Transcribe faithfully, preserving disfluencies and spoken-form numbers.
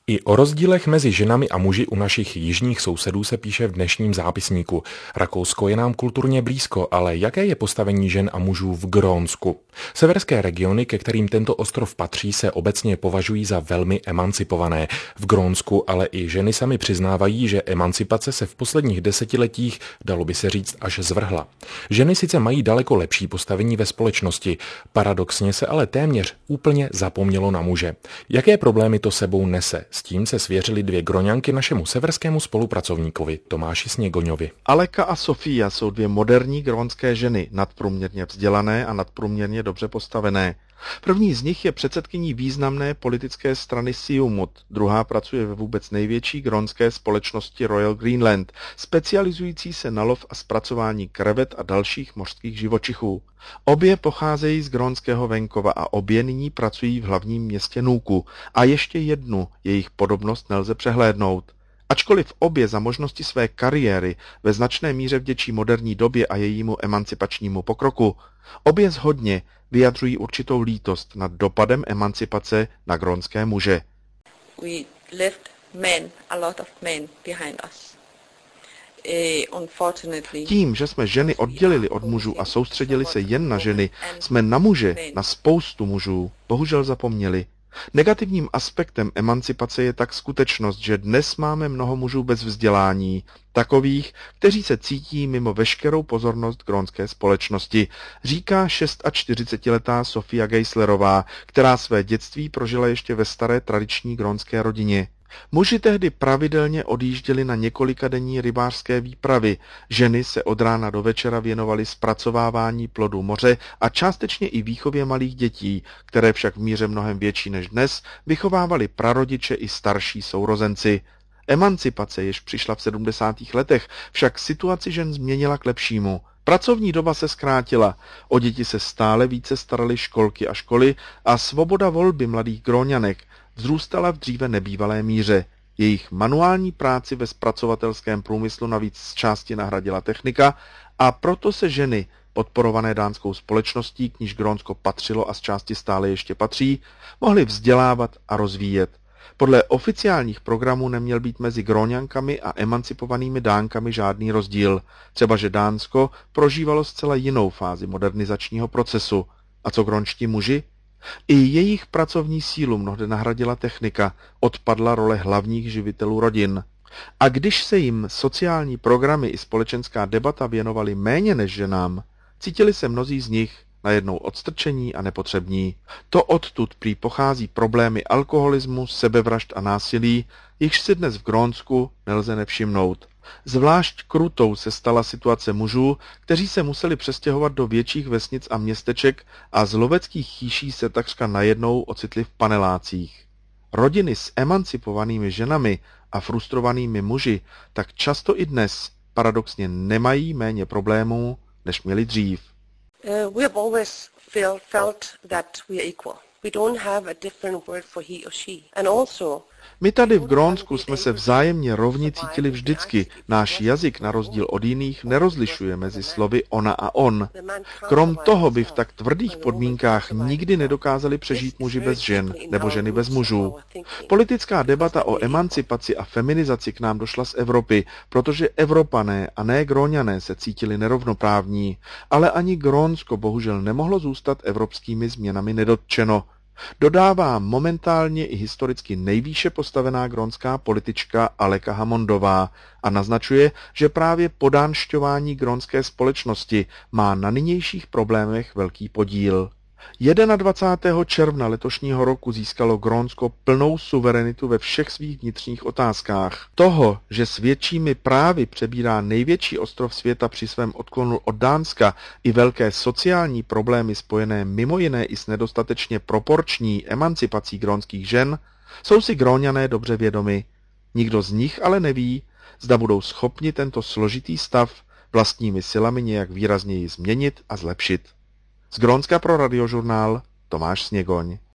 I o rozdílech mezi ženami a muži u našich jižních sousedů se píše v dnešním zápisníku. Rakousko je nám kulturně blízko, ale jaké je postavení žen a mužů v Grónsku? Severské regiony, ke kterým tento ostrov patří, se obecně považují za velmi emancipované. V Grónsku ale i ženy sami přiznávají, že emancipace se v posledních desetiletích, dalo by se říct, až zvrhla. Ženy sice mají daleko lepší postavení ve společnosti, paradoxně se ale téměř úplně zapomnělo na muže. Jaké problémy to sebou nese? S tím se svěřili dvě Groňanky našemu severskému spolupracovníkovi Tomáši Sněgoňovi. Aleka a Sofia jsou dvě moderní grónské ženy, nadprůměrně vzdělané a nadprůměrně dobře postavené. První z nich je předsedkyní významné politické strany Siumut, druhá pracuje ve vůbec největší grónské společnosti Royal Greenland, specializující se na lov a zpracování krevet a dalších mořských živočichů. Obě pocházejí z grónského venkova a obě nyní pracují v hlavním městě Nuuku a ještě jednu jejich podobnost nelze přehlédnout. Ačkoliv obě za možnosti své kariéry ve značné míře vděčí moderní době a jejímu emancipačnímu pokroku, obě shodně vyjadřují určitou lítost nad dopadem emancipace na grónské muže. We left men, a lot of men behind us. Uh, unfortunately, Tím, že jsme ženy oddělili od mužů a soustředili se jen na ženy, jsme na muže, na spoustu mužů, bohužel zapomněli. Negativním aspektem emancipace je tak skutečnost, že dnes máme mnoho mužů bez vzdělání, takových, kteří se cítí mimo veškerou pozornost grónské společnosti, říká čtyřicetišestiletá Sofia Geislerová, která své dětství prožila ještě ve staré tradiční grónské rodině. Muži tehdy pravidelně odjížděli na několikadenní rybářské výpravy, ženy se od rána do večera věnovaly zpracovávání plodů moře a částečně i výchově malých dětí, které však v míře mnohem větší než dnes vychovávali prarodiče i starší sourozenci. Emancipace, jež přišla v sedmdesátých letech, však situaci žen změnila k lepšímu. Pracovní doba se zkrátila, o děti se stále více staraly školky a školy a svoboda volby mladých Gróňanek vzrůstala v dříve nebývalé míře. Jejich manuální práci ve zpracovatelském průmyslu navíc z části nahradila technika a proto se ženy, podporované dánskou společností, k níž Grónsko patřilo a z části stále ještě patří, mohly vzdělávat a rozvíjet. Podle oficiálních programů neměl být mezi Gróňankami a emancipovanými Dánkami žádný rozdíl, třeba že Dánsko prožívalo zcela jinou fázi modernizačního procesu. A co grónští muži? I jejich pracovní sílu mnohde nahradila technika, odpadla role hlavních živitelů rodin. A když se jim sociální programy i společenská debata věnovaly méně než ženám, cítili se mnozí z nich najednou odstrčení a nepotřební. To odtud prý pochází problémy alkoholismu, sebevražd a násilí, jichž si dnes v Grónsku nelze nevšimnout. Zvlášť krutou se stala situace mužů, kteří se museli přestěhovat do větších vesnic a městeček a z loveckých chýší se takřka najednou ocitli v panelácích. Rodiny s emancipovanými ženami a frustrovanými muži tak často i dnes paradoxně nemají méně problémů, než měli dřív. uh, we have always felt, felt that we are equal. We don't have a different word for he or she. And also, My tady v Grónsku jsme se vzájemně rovni cítili vždycky. Náš jazyk na rozdíl od jiných nerozlišuje mezi slovy ona a on. Krom toho by v tak tvrdých podmínkách nikdy nedokázali přežít muži bez žen nebo ženy bez mužů. Politická debata o emancipaci a feminizaci k nám došla z Evropy, protože Evropané a ne Gróňané se cítili nerovnoprávní, ale ani Grónsko bohužel nemohlo zůstat evropskými změnami nedotčeno. Dodává momentálně i historicky nejvýše postavená grónská politička Aleka Hammondová a naznačuje, že právě podánšťování grónské společnosti má na nynějších problémech velký podíl. dvacátého prvního června letošního roku získalo Grónsko plnou suverenitu ve všech svých vnitřních otázkách. Toho, že s většími právy přebírá největší ostrov světa při svém odklonu od Dánska i velké sociální problémy spojené mimo jiné i s nedostatečně proporční emancipací grónských žen, jsou si Gróňané dobře vědomi. Nikdo z nich ale neví, zda budou schopni tento složitý stav vlastními silami nějak výrazněji změnit a zlepšit. Z Grónska pro Radiožurnál Tomáš Sněgoň.